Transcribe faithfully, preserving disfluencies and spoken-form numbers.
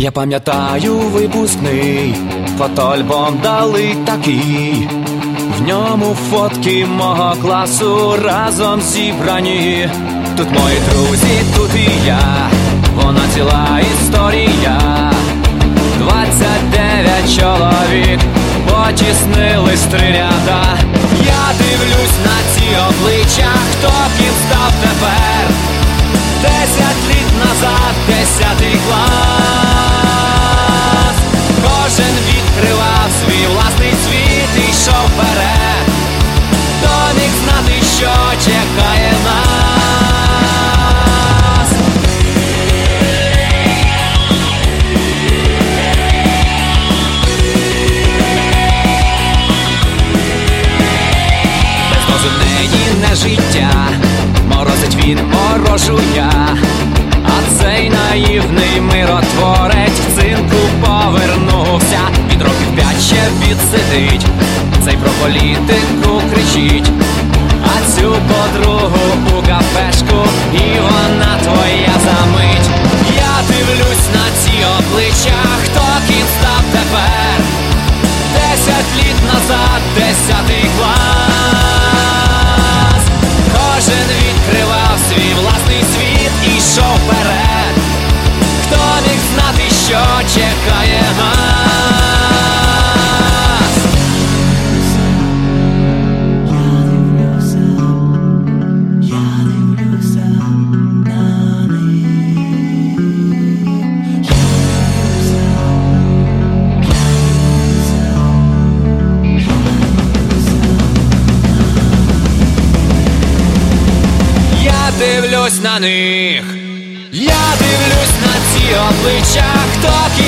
Я пам'ятаю випускний, фотоальбом дали такий. В ньому фотки мого класу разом зібрані. Тут мої друзі, тут і я, вона ціла історія. Двадцять дев'ять чоловік потіснились три ряда. Я дивлюсь на ці обличчя, хто ким став тепер. Десять літ назад, десятий клас. Кожен відкривав свій власний світ і йшов вперед. Хто міг знати, що чекає нас? Без дози в неї не життя, морозить він, морожу я. А цей наївний миротворець в цинку повернувся. Він років п'ять ще відсидить, цей про політику кричить. А цю подругу у кафешку, і вона твоя замить. Я дивлюсь на ці обличчя, хто ким став тепер. Десять літ назад, десятий клас. Кожен відкривав свій власний світ і йшов вперед. Хто міг знати, що чекає нас? Я дивлюся, я дивлюся на них. Я дивлюсь на них. Я дивлюсь на ці обличчя, хто